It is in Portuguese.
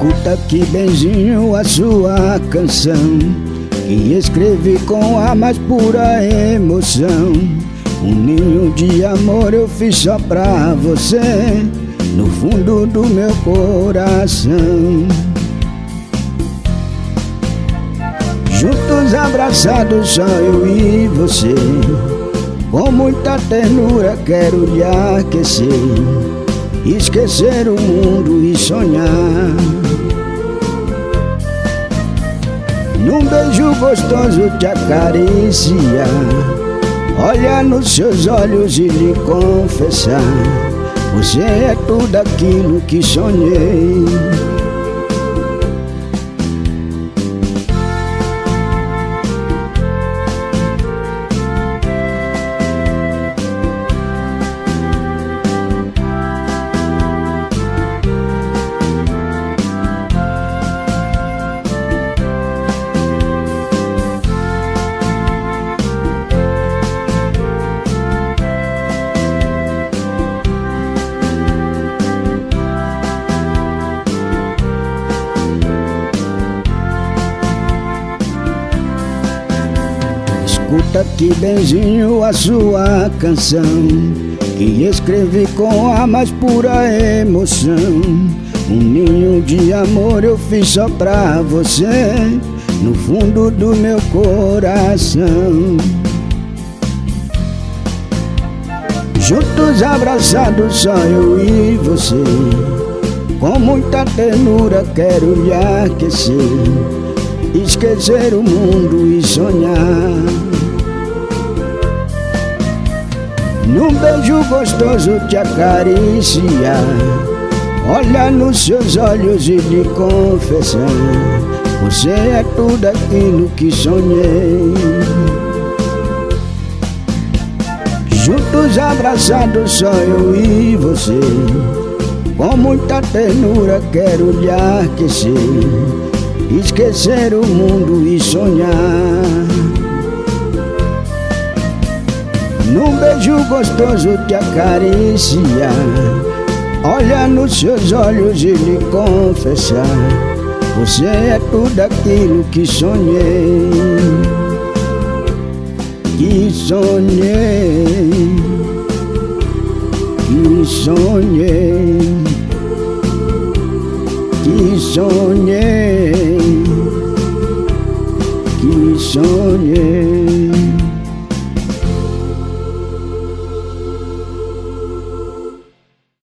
Escuta que benzinho a sua canção, que escrevi com a mais pura emoção. Um ninho de amor eu fiz só pra você, no fundo do meu coração. Juntos abraçados só eu e você, com muita ternura quero lhe aquecer, esquecer o mundo e sonhar. Num beijo gostoso te acariciar, olhar nos seus olhos e lhe confessar: você é tudo aquilo que sonhei. Escuta que benzinho a sua canção, que escrevi com a mais pura emoção. Um ninho de amor eu fiz só pra você, no fundo do meu coração. Juntos abraçados só eu e você, com muita ternura quero lhe aquecer, esquecer o mundo e sonhar. Num beijo gostoso te acariciar, olhar nos seus olhos e lhe confessar: você é tudo aquilo que sonhei. Juntos abraçados só eu e você, com muita ternura quero lhe aquecer, esquecer o mundo e sonhar. Num beijo gostoso te acariciar, olhar nos seus olhos e lhe confessar: você é tudo aquilo que sonhei. Que sonhei, que sonhei, que sonhei, que sonhei.